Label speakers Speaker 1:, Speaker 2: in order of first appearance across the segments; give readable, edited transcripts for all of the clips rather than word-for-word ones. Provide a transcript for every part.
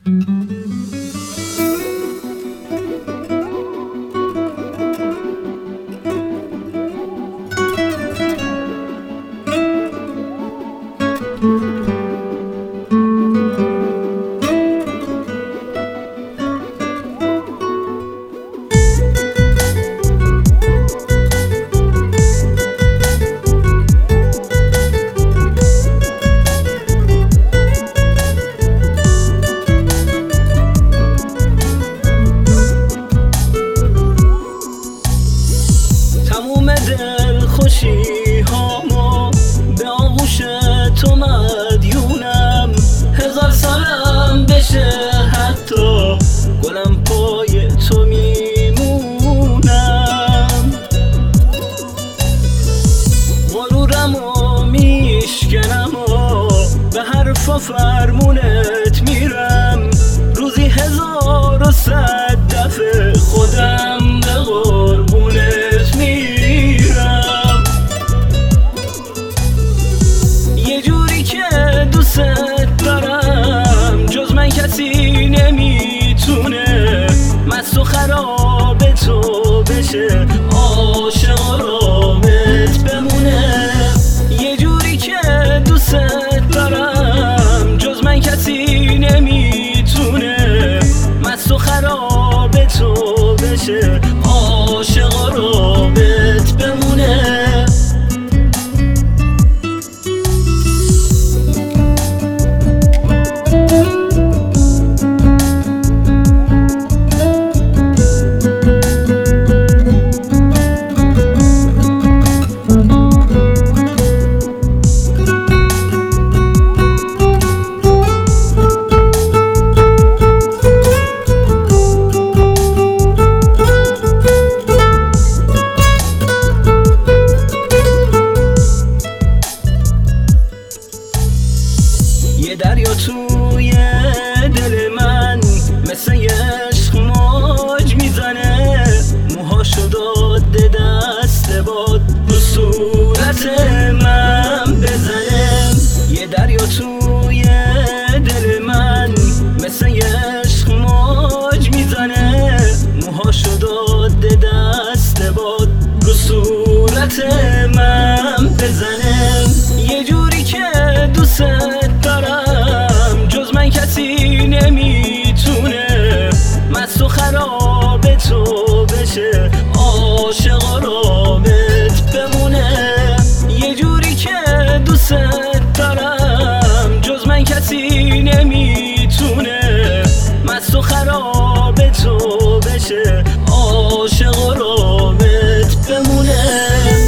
Speaker 1: تموم دل خوشی هامو به آغوش تو مدیونم، 1000 سالم بشه حتی گلم پای تو میمونم. غرورمو میشکنم و به حرف و فرمونت میرم، روزی 1100 دفعه خودم به قربونت میرم. یه جوری که دوست دارم جز من کسی نمیتونه، مست و خراب تو بشه عاشق و رابط بمونه. یه جوری که دوست دارم جز من کسی نمیتونه، مست و خراب تو بشه عاشق و رابط بمونه. یه دریا توی دل من مثل یه عشق موج میزنه، موهاشو داده دست باد رو صورت من بزنه. یه دریا توی دل من مثل یه عشق موج میزنه، موهاشو داده دست باد رو صورت من بزنه. یه جوری که دوست دارم جز من کسی نمیتونه، مست و خراب تو بشه عاشق و رابط بمونه. یه جوری که دوست دارم جز من کسی نمیتونه، مست و خراب تو بشه عاشق و رابط بمونه.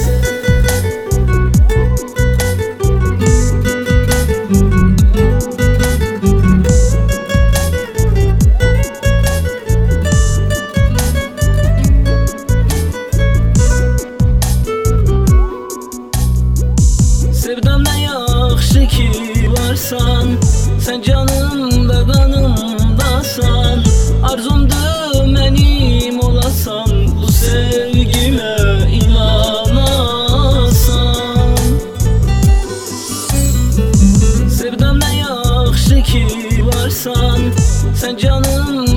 Speaker 1: Sevdam ne yaxşı ki varsan, sen canımda qanımdasan, arzumdur mənim olasan, bu sevgimə inanasan. Sevdam ne yaxşı ki varsan, sen canımda